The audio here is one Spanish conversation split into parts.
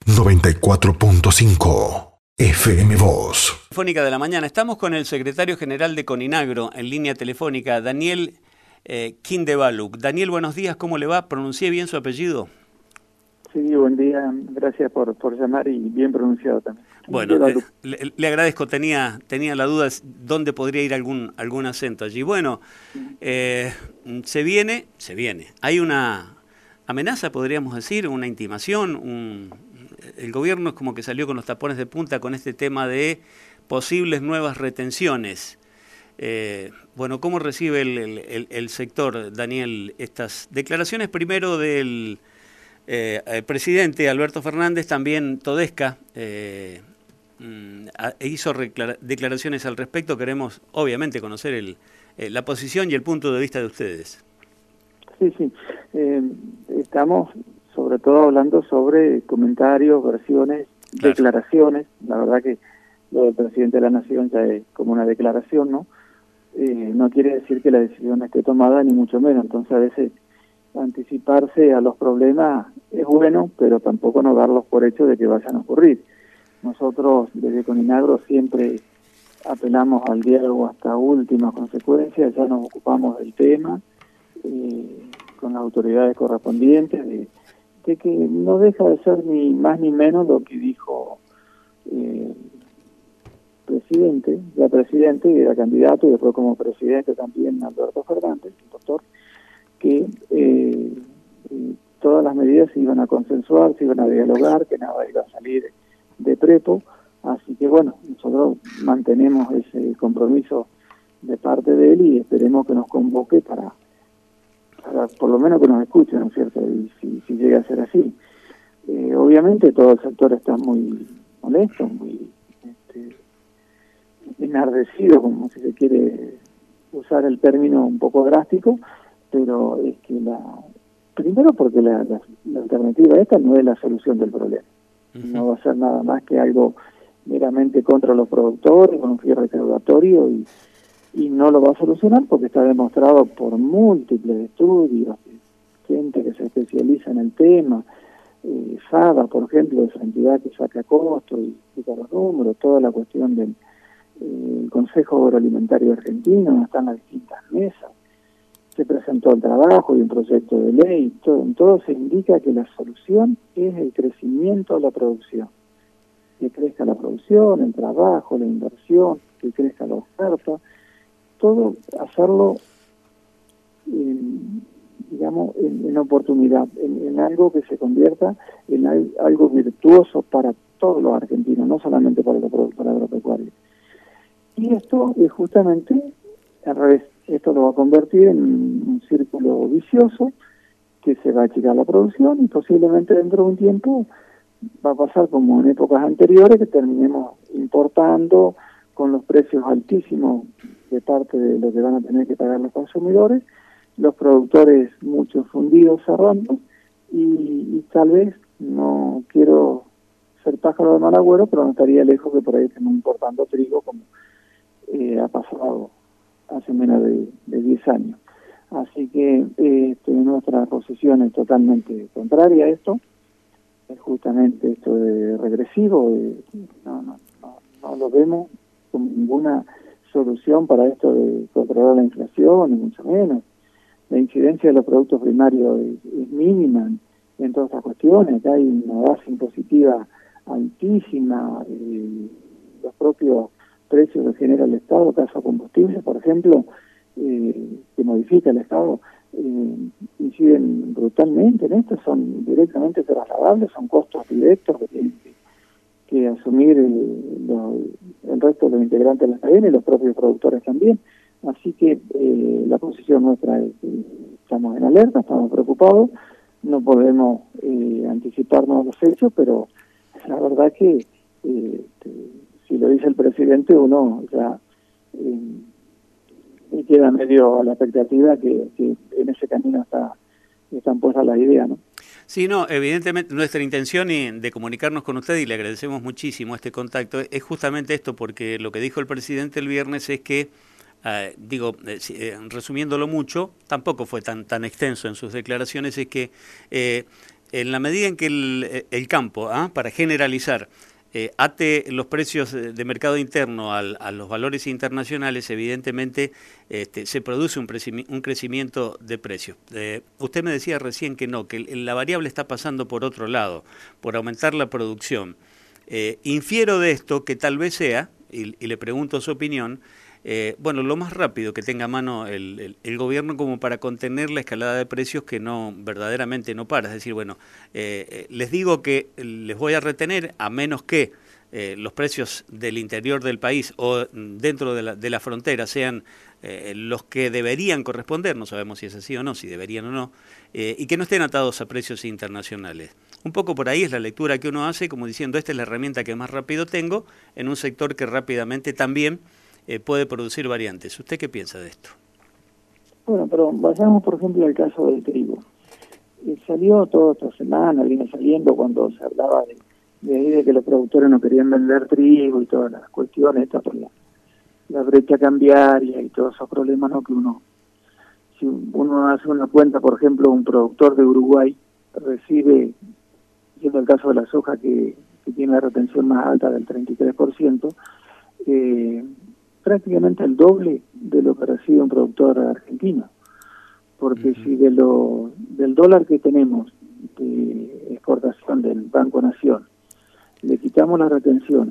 94.5 FM Voz. Telefónica de la mañana. Estamos con el secretario general de Coninagro en línea telefónica, Daniel Kindevaluk. Daniel, buenos días, ¿cómo le va? ¿Pronuncié bien su apellido? Sí, buen día, gracias por llamar y bien pronunciado también. Bueno, le agradezco, tenía la duda de dónde podría ir algún acento allí. Bueno, se viene. Hay una amenaza, podríamos decir, una intimación, el gobierno es como que salió con los tapones de punta con este tema de posibles nuevas retenciones. Bueno, ¿cómo recibe el sector, Daniel, estas declaraciones? Primero del presidente Alberto Fernández, también Todesca hizo declaraciones al respecto. Queremos, obviamente, conocer la posición y el punto de vista de ustedes. Sí. Estamos sobre todo hablando sobre comentarios, versiones, claro, declaraciones. La verdad que lo del presidente de la Nación ya es como una declaración, ¿no? No quiere decir que la decisión esté tomada, ni mucho menos. Entonces, a veces anticiparse a los problemas es bueno, pero tampoco no darlos por hecho de que vayan a ocurrir. Nosotros, desde Coninagro, siempre apelamos al diálogo hasta últimas consecuencias. Ya nos ocupamos del tema con las autoridades correspondientes, de que no deja de ser ni más ni menos lo que dijo presidente, ya presidente y era candidato, y después como presidente también Alberto Fernández, el doctor, que todas las medidas se iban a consensuar, se iban a dialogar, que nada iba a salir de prepo. Así que bueno, nosotros mantenemos ese compromiso de parte de él y esperemos que nos convoque para por lo menos que nos escuchen, ¿no es cierto? Y si llega a ser así. Obviamente todo el sector está muy molesto, muy enardecido, como si se quiere usar el término un poco drástico, pero es que primero porque la alternativa esta no es la solución del problema. No va a ser nada más que algo meramente contra los productores, con un fierro recaudatorio, y no lo va a solucionar porque está demostrado por múltiples estudios, gente que se especializa en el tema, FABA, por ejemplo, esa entidad que saca costos y explica los números, toda la cuestión del Consejo Agroalimentario Argentino, donde están las distintas mesas, se presentó el trabajo y un proyecto de ley, en todo se indica que la solución es el crecimiento de la producción, que crezca la producción, el trabajo, la inversión, que crezca la oferta, todo hacerlo en oportunidad, en algo que se convierta en algo virtuoso para todos los argentinos, no solamente para los productores agropecuarios. Y esto es justamente al revés, esto lo va a convertir en un círculo vicioso que se va a achicar la producción y posiblemente dentro de un tiempo va a pasar como en épocas anteriores, que terminemos importando con los precios altísimos de parte de lo que van a tener que pagar los consumidores, los productores muchos fundidos cerrando, y tal vez, no quiero ser pájaro de mal agüero, pero no estaría lejos que por ahí estemos importando trigo como ha pasado hace menos de 10 años. Así que nuestra posición es totalmente contraria a esto, es justamente esto de regresivo, no lo vemos como ninguna solución para esto de controlar la inflación, ni mucho menos. La incidencia de los productos primarios es mínima en todas estas cuestiones. Acá hay una base impositiva altísima, los propios precios que genera el Estado, caso combustible, por ejemplo, que modifica el Estado, inciden brutalmente en esto, son directamente trasladables, son costos directos que tienen que asumir el resto de los integrantes de la cadena y los propios productores también. Así que la posición nuestra es que estamos en alerta, estamos preocupados, no podemos anticiparnos a los hechos, pero la verdad que si lo dice el presidente, uno ya queda medio a la expectativa que en ese camino están puestas las ideas, ¿no? Sí, no, evidentemente nuestra intención de comunicarnos con usted, y le agradecemos muchísimo este contacto, es justamente esto, porque lo que dijo el presidente el viernes es que, resumiéndolo mucho, tampoco fue tan extenso en sus declaraciones, es que en la medida en que el campo, para generalizar, ate los precios de mercado interno a los valores internacionales, evidentemente se produce un crecimiento de precios. Usted me decía recién que no, que la variable está pasando por otro lado, por aumentar la producción. Infiero de esto que tal vez sea, y le pregunto su opinión, bueno, lo más rápido que tenga a mano el gobierno como para contener la escalada de precios que no verdaderamente no para. Es decir, bueno, les digo que les voy a retener a menos que los precios del interior del país o dentro de la frontera sean los que deberían corresponder, no sabemos si es así o no, si deberían o no, y que no estén atados a precios internacionales. Un poco por ahí es la lectura que uno hace, como diciendo, esta es la herramienta que más rápido tengo en un sector que rápidamente también puede producir variantes. ¿Usted qué piensa de esto? Bueno, pero vayamos, por ejemplo, al caso del trigo. Salió toda esta semana, viene saliendo cuando se hablaba de que los productores no querían vender trigo y todas las cuestiones, estas por la brecha cambiaria y todos esos problemas, ¿no? Que si uno hace una cuenta, por ejemplo, un productor de Uruguay recibe, siendo el caso de la soja que tiene la retención más alta del 33%, prácticamente el doble de lo que recibe un productor argentino. Porque si del dólar que tenemos de exportación del Banco Nación le quitamos las retenciones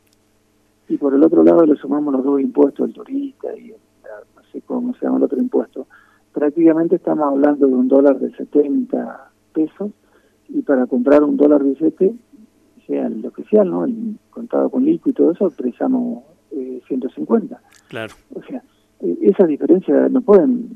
y por el otro lado le sumamos los dos impuestos, el turista y no sé cómo se llama el otro impuesto, prácticamente estamos hablando de un dólar de 70 pesos y para comprar un dólar billete, sea el oficial, ¿no? El contado con liqui y todo eso, precisamos 150. Claro. O sea, esas diferencias no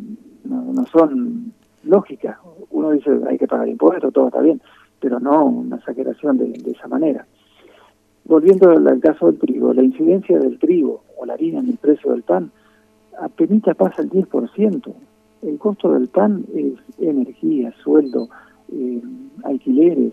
son lógicas. Uno dice hay que pagar impuestos, todo está bien, pero no una exageración de esa manera. Volviendo al caso del trigo, la incidencia del trigo o la harina en el precio del pan apenas pasa el 10%. El costo del pan es energía, sueldo, alquileres,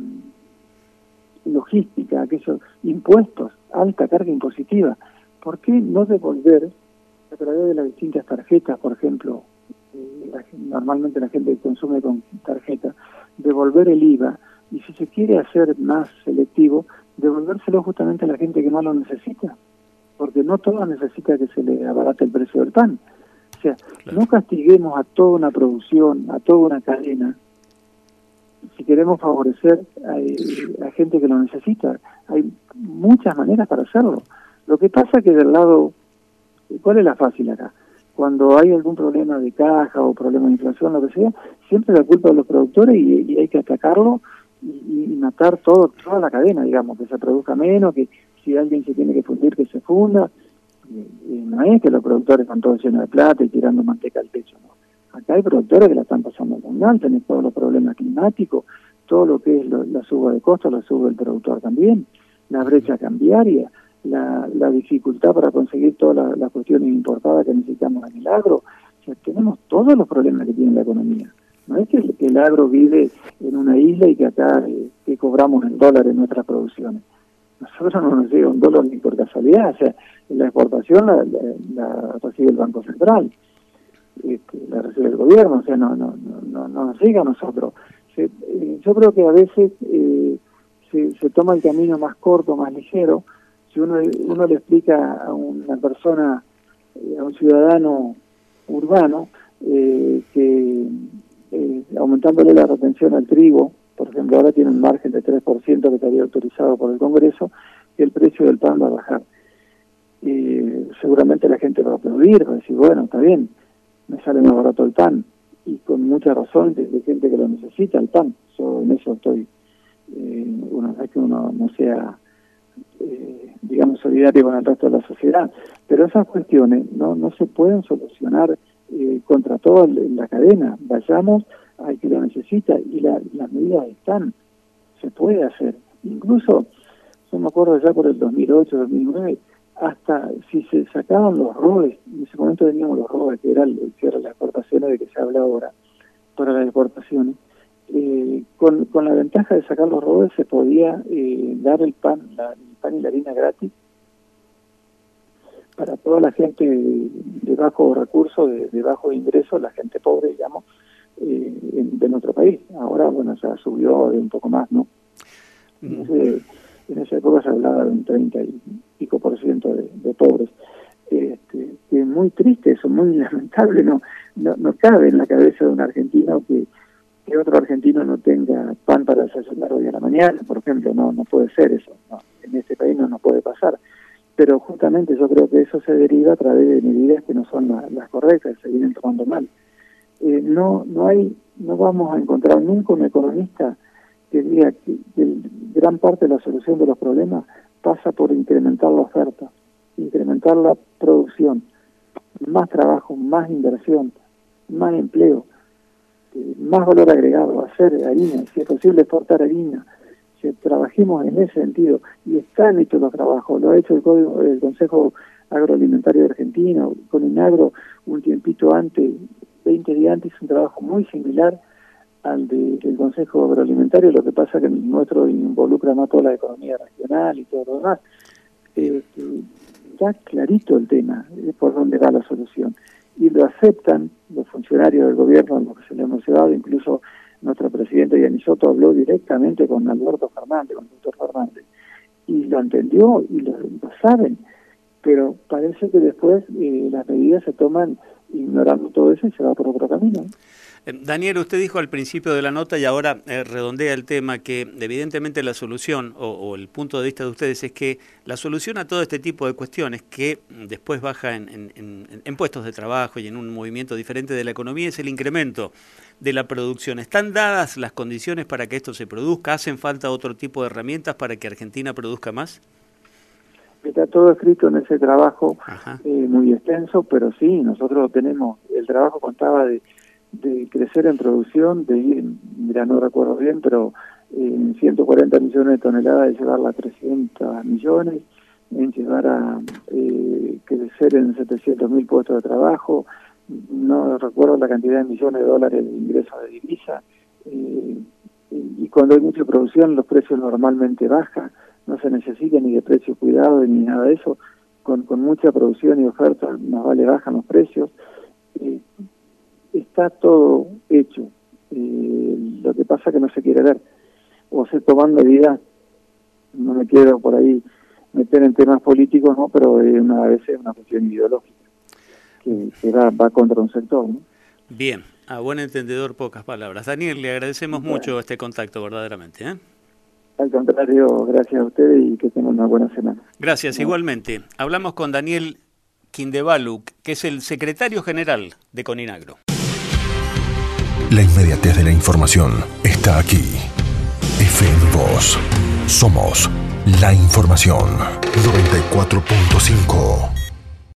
logística, aquellos impuestos, alta carga impositiva. ¿Por qué no devolver a través de las distintas tarjetas, por ejemplo, normalmente la gente consume con tarjeta, devolver el IVA y si se quiere hacer más selectivo, devolvérselo justamente a la gente que no lo necesita? Porque no todos necesita que se le abarate el precio del pan. O sea, claro, no castiguemos a toda una producción, a toda una cadena, si queremos favorecer a gente que lo necesita. Hay muchas maneras para hacerlo. Lo que pasa es que del lado, ¿cuál es la fácil acá? Cuando hay algún problema de caja o problema de inflación, lo que sea, siempre la culpa de los productores y hay que atacarlo y matar toda la cadena, digamos, que se produzca menos, que si alguien se tiene que fundir, que se funda. No es que los productores están todos llenos de plata y tirando manteca al techo, ¿no? Acá hay productores que la están pasando muy mal, tenés todos los problemas climáticos, todo lo que es la suba de costos, la sube el productor también, la brecha cambiaria, la dificultad para conseguir todas las cuestiones importadas que necesitamos en el agro. O sea, tenemos todos los problemas que tiene la economía. No es que el agro vive en una isla y que acá que cobramos en dólares en nuestras producciones. Nosotros no nos llega un dólar ni por casualidad, o sea, la exportación la recibe el Banco Central, la recibe el gobierno, o sea, no nos llega a nosotros. Yo creo que a veces se toma el camino más corto, más ligero. Si uno le explica a una persona, a un ciudadano urbano, que aumentándole la retención al trigo, por ejemplo, ahora tiene un margen de 3% que estaría autorizado por el Congreso, que el precio del pan va a bajar. Seguramente la gente va a aplaudir, va a decir, bueno, está bien, me sale más barato el pan, y con mucha razón de gente que lo necesita, el pan. Yo en eso estoy, una vez que uno no sea, digamos, solidario con el resto de la sociedad, pero esas cuestiones no se pueden solucionar contra toda la cadena. Vayamos al que lo necesita y las medidas están, se puede hacer. Incluso, yo me acuerdo ya por el 2008, 2009, hasta si se sacaban los ROEs, en ese momento teníamos los ROEs, que era el cierre de las exportaciones de que se habla ahora, para las exportaciones, con la ventaja de sacar los ROEs se podía dar el pan y la harina gratis para toda la gente de bajo recurso, de bajo ingreso, la gente pobre, digamos, de nuestro país. Ahora, bueno, ya subió de un poco más, ¿no? En esa época se hablaba de un 30 y pico % de pobres. Es muy triste eso, muy lamentable, no cabe en la cabeza de un argentino que otro argentino no tenga pan para desayunar hoy a la mañana, por ejemplo. No puede ser eso, no, en este país no puede pasar. Pero justamente yo creo que eso se deriva a través de medidas que no son las correctas, se vienen tomando mal. No vamos a encontrar nunca un economista que diga que gran parte de la solución de los problemas pasa por incrementar la oferta, incrementar la producción, más trabajo, más inversión, más empleo, más valor agregado, hacer harina, si es posible exportar harina. Si trabajemos en ese sentido, y están hechos los trabajos, lo ha hecho el Consejo Agroalimentario de Argentina, con INAGRO un tiempito antes, 20 días antes, un trabajo muy similar al del Consejo Agroalimentario. Lo que pasa es que el nuestro involucra más toda la economía regional y todo lo demás. Está clarito el tema, por dónde va la solución. Y lo aceptan los funcionarios del gobierno, a los que se le hemos llevado. Incluso nuestro presidente Gianni Soto habló directamente con Alberto Fernández, con el doctor Fernández, y lo entendió y lo saben, pero parece que después las medidas se toman ignorando todo eso y se va por otro camino. Daniel, usted dijo al principio de la nota, y ahora redondea el tema, que evidentemente la solución o el punto de vista de ustedes es que la solución a todo este tipo de cuestiones que después baja en puestos de trabajo y en un movimiento diferente de la economía es el incremento de la producción. ¿Están dadas las condiciones para que esto se produzca? ¿Hacen falta otro tipo de herramientas para que Argentina produzca más? Está todo escrito en ese trabajo muy extenso, pero sí, nosotros tenemos, el trabajo contaba de crecer en producción, de ir, mira, no recuerdo bien, pero en 140 millones de toneladas, de llevarla a 300 millones, en llevar a crecer en 700.000 puestos de trabajo, no recuerdo la cantidad de millones de dólares de ingresos de divisa, y cuando hay mucha producción los precios normalmente bajan, no se necesita ni de precio cuidado ni nada de eso. Con mucha producción y oferta más vale bajan los precios. Está todo hecho, lo que pasa que no se quiere ver, o se toman medidas. No me quiero por ahí meter en temas políticos, ¿no? Pero a veces es una cuestión ideológica que va contra un sector, ¿no? Bien, a buen entendedor, pocas palabras. Daniel, le agradecemos mucho este contacto, verdaderamente, ¿eh? Al contrario, gracias a ustedes y que tengan una buena semana. Gracias, igualmente. Hablamos con Daniel Quindevalu, que es el secretario general de Coninagro. La inmediatez de la información está aquí. FM Voz. Somos la información. 94.5.